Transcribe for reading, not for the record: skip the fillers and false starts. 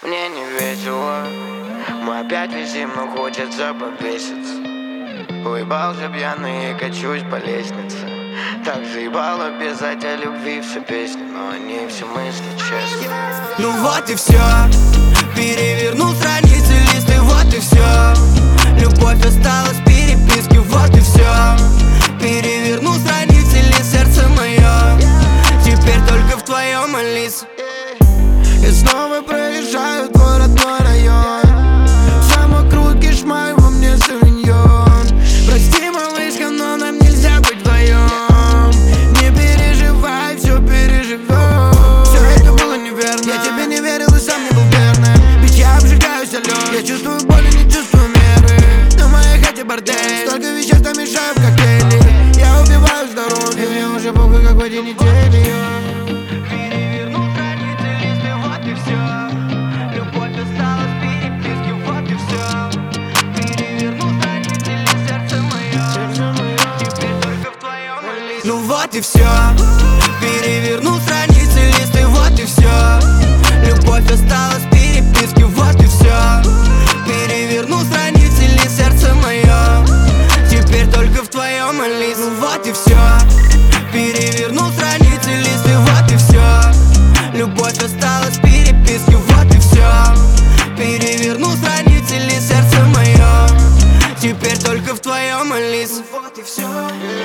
Мне не весело, мы опять висим, но хочется повеситься. Уебался пьяный и качусь по лестнице. Так заебало писать о любви все песни, но они все мысли честно. Ну вот и все, перевернул страницы, листы, вот и все. Любовь осталась в переписке, вот и все. Перевернул страницы, лист, сердце мое теперь только в твоем, Алиса. Я снова проезжаю твой родной район. Сам вокруг кишмай, во мне савиньон. Прости, малышка, но нам нельзя быть вдвоем. Не переживай, все переживем. Все это было неверно, я тебе не верил и сам не был верным. Ведь я обжигаюсь, алё. Я чувствую боль и не чувствую меры. На моей хате бордель, столько вещей, что мешаю в коктейле. Я убиваю здоровье, и мне уже похуй, как в эти недели. Ну вот и все, перевернул страницы, листы, вот и все. Любовь осталась в переписке, вот и все. Перевернул страницы, лист, сердце мое теперь только в твоем, Алиса. Ну вот и все, перевернул страницы, листы, вот и все. Любовь осталась в переписке, вот и все. Перевернул страницы, лист, сердце мое теперь только в твоем, Алиса. Вот и все.